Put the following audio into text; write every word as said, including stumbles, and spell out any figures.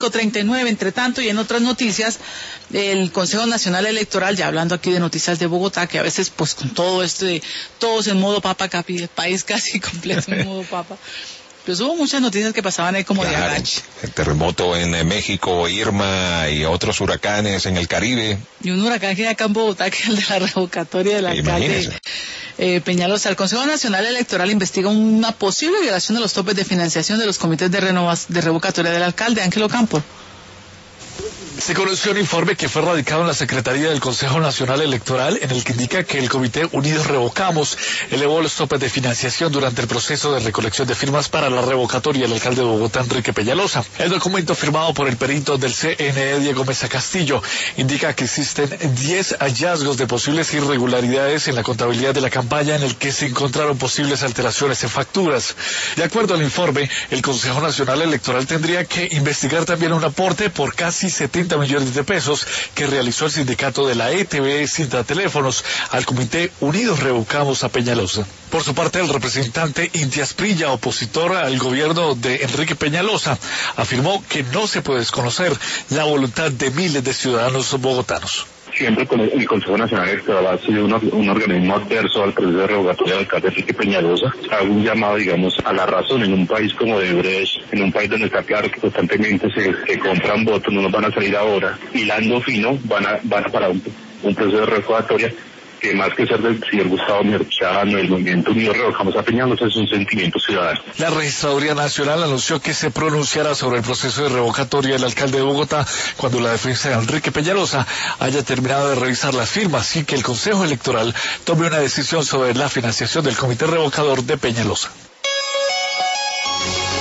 treinta y nueve. Entre tanto, y en otras noticias, el Consejo Nacional Electoral, ya hablando aquí de noticias de Bogotá, que a veces pues con todo esto de todos en modo papa, capi, el país casi completo en modo papa, pues hubo muchas noticias que pasaban ahí como claro, de agache. El terremoto en eh, México, Irma y otros huracanes en el Caribe. Y un huracán que hay acá en Bogotá, que es el de la revocatoria del alcalde eh, Peñalosa. El Consejo Nacional Electoral investiga una posible violación de los topes de financiación de los comités de, renovas, de revocatoria del alcalde. Ángelo Campo. Se conoció un informe que fue radicado en la Secretaría del Consejo Nacional Electoral en el que indica que el Comité Unidos Revocamos elevó los topes de financiación durante el proceso de recolección de firmas para la revocatoria del alcalde de Bogotá, Enrique Peñalosa. El documento firmado por el perito del C N E, Diego Mesa Castillo, indica que existen diez hallazgos de posibles irregularidades en la contabilidad de la campaña en el que se encontraron posibles alteraciones en facturas. De acuerdo al informe, el Consejo Nacional Electoral tendría que investigar también un aporte por casi setenta millones de pesos que realizó el sindicato de la E T V Cinta Teléfonos al Comité Unidos Revocamos a Peñalosa. Por su parte, el representante Inti Asprilla, opositor al gobierno de Enrique Peñalosa, afirmó que no se puede desconocer la voluntad de miles de ciudadanos bogotanos. Siempre con el Consejo Nacional Electoral ha sido un, un organismo adverso al proceso de revocatoria del alcalde Enrique Peñalosa. Hago un llamado, digamos, a la razón en un país como de Brecht, en un país donde está claro que constantemente se, se compran votos, no nos van a salir ahora, hilando fino, van a, van a parar un, un proceso de revocatoria que más que ser del señor Gustavo Merchano, el Movimiento Unido Revocamos a Peñalosa, es un sentimiento ciudadano. La Registraduría Nacional anunció que se pronunciará sobre el proceso de revocatoria del alcalde de Bogotá cuando la defensa de Enrique Peñalosa haya terminado de revisar las firmas y que el Consejo Electoral tome una decisión sobre la financiación del comité revocador de Peñalosa.